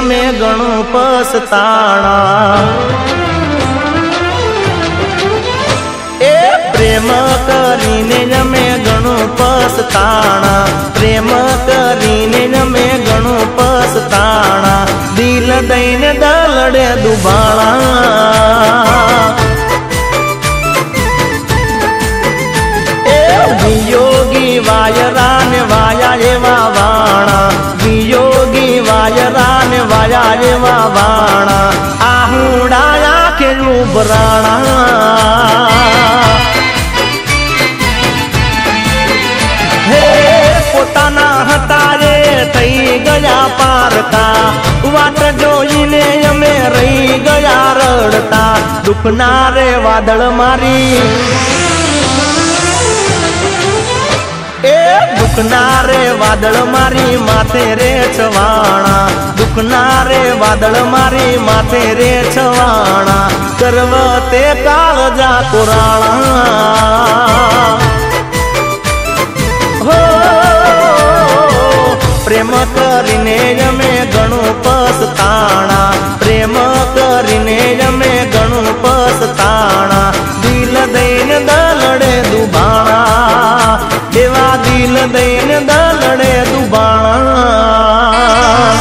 અમે ઘણું પસ્તાણા એ પ્રેમ કરીને અમે ઘણું પસ્તાણા પ્રેમ કરીને અમે ઘણું પસ્તાણા દિલ દઈને દલડે દુભાણા વિયોગી વાયરા ને વાયા એવા વાણા વિયોગી વાયરા ને વાયા એવા વાણા આહુડાયા કે ઉભરાણા હે પોતાના હતા રે થઈ ગયા પારકા વાટ જોઈને અમે રહી ગયા રડતા દુઃખના રે વાદળ મારી એ દુઃખના રે વાદળ મારી માથે રે છવાણા દુઃખના રે વાદળ મારી માથે રે છવાણા કરવતે કાળજા કોરાણા હો પ્રેમ કરીને અમે ઘણું પસ્તાણા પ્રેમ કરીને અમે ઘણું પસ્તાણા દિલ દઈને દલડે દુભાણા એવા દિલ દઈને દલડે દુભાણા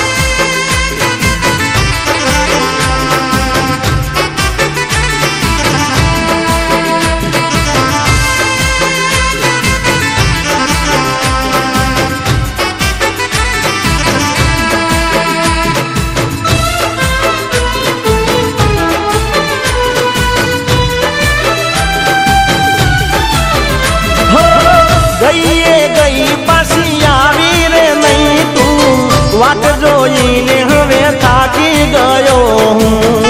ગઈ પાછી આવી રે નહીં તું વાટ જોઈને હવે થાકી ગયો હું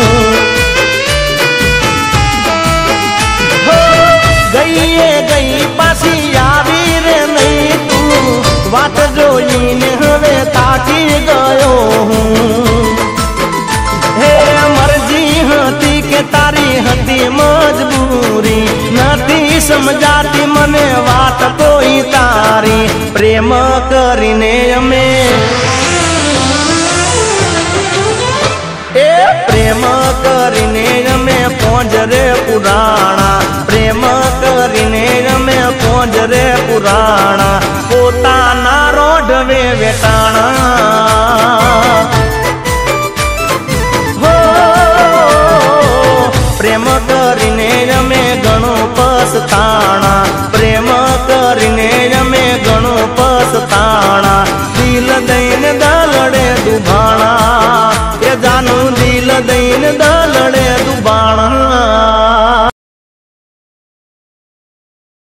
ગઈ પાછી આવી રે નહીં તું વાટ જોઈને હવે થાકી ગયો હું હે મરજી હતી કે તારી હતી મજબૂરી નથી સમજાતી મને વાત કોઈ તારી પ્રેમ કરીને અમે એ પ્રેમ કરીને અમે પોંજરે પુરાણા પ્રેમ કરીને અમે પોંજરે પુરાણા પોતાના રોઢવે વેટાણા પ્રેમ કરીને અમે ઘણું પસ્તાણા પ્રેમ કરીને અમે ઘણું પસ્તાણા દિલ દઈને દલડે દુભાણા એ જાનું દિલ દઈને